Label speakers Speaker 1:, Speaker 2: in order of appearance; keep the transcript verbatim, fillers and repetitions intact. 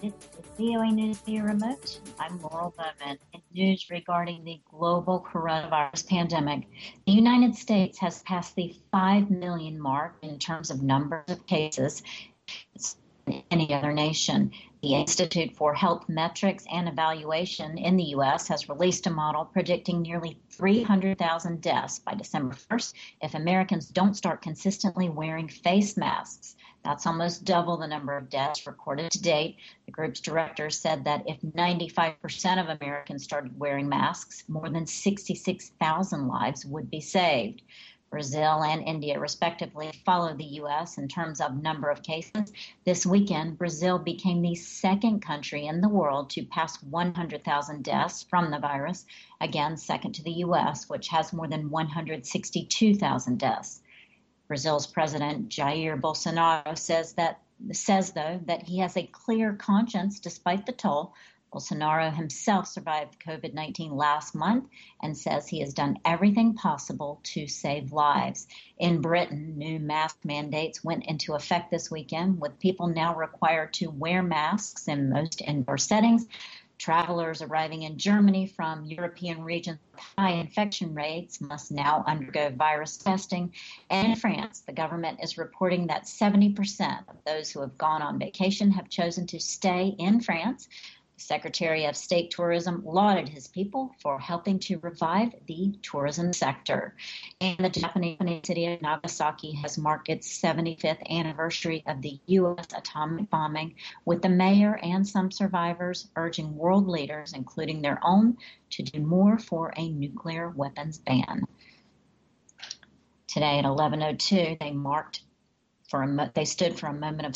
Speaker 1: It's the V O A News via remote. I'm Laurel Bowman. In news regarding the global coronavirus pandemic, the United States has passed the five million mark in terms of numbers of cases than any other nation. The Institute for Health Metrics and Evaluation in the U S has released a model predicting nearly three hundred thousand deaths by December first if Americans don't start consistently wearing face masks. That's almost double the number of deaths recorded to date. The group's director said that if ninety-five percent of Americans started wearing masks, more than sixty-six thousand lives would be saved. Brazil and India, respectively, follow the U S in terms of number of cases. This weekend, Brazil became the second country in the world to pass one hundred thousand deaths from the virus, again, second to the U S, which has more than one hundred sixty-two thousand deaths. Brazil's President Jair Bolsonaro says that says, though, that he has a clear conscience despite the toll. Bolsonaro himself survived COVID nineteen last month and says he has done everything possible to save lives. In Britain, new mask mandates went into effect this weekend, with people now required to wear masks in most indoor settings. Travelers arriving in Germany from European regions with high infection rates must now undergo virus testing. And in France, the government is reporting that seventy percent of those who have gone on vacation have chosen to stay in France. The Secretary of State Tourism lauded his people for helping to revive the tourism sector. And the Japanese city of Nagasaki has marked its seventy-fifth anniversary of the U S atomic bombing, with the mayor and some survivors urging world leaders, including their own, to do more for a nuclear weapons ban. Today at eleven oh two, they marked for a mo- they stood for a moment of